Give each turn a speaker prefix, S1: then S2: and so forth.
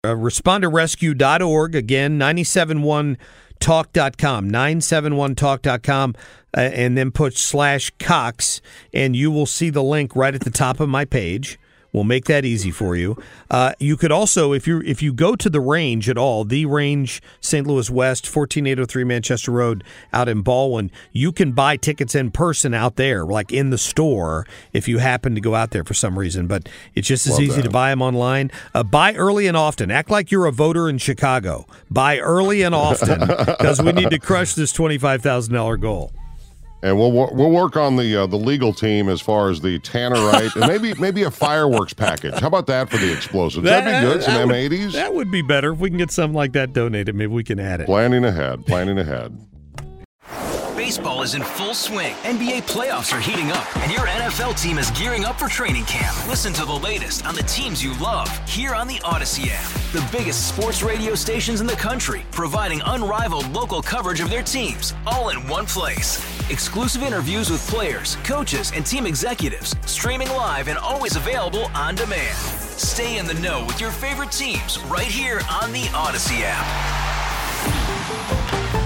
S1: ResponderRescue.org. Again, 971talk.com, 971talk.com, and then put /Cox, and you will see the link right at the top of my page. We'll make that easy for you. You could also, if you go to the Range at all, the Range, St. Louis West, 14803 Manchester Road, out in Baldwin, you can buy tickets in person out there, like in the store, if you happen to go out there for some reason. But it's just as easy to buy them online. Buy early and often. Act like you're a voter in Chicago. Buy early and often, because we need to crush this $25,000 goal.
S2: And we'll work on the legal team as far as the tannerite and maybe a fireworks package. How about that for the explosives? That'd be good. Some M80s.
S1: That would be better if we can get something like that donated. Maybe we can add it.
S2: Planning ahead.
S3: Baseball is in full swing. NBA playoffs are heating up, and your NFL team is gearing up for training camp. Listen to the latest on the teams you love here on the Odyssey app. The biggest sports radio stations in the country, providing unrivaled local coverage of their teams, all in one place. Exclusive interviews with players, coaches, and team executives, streaming live and always available on demand. Stay in the know with your favorite teams right here on the Odyssey app.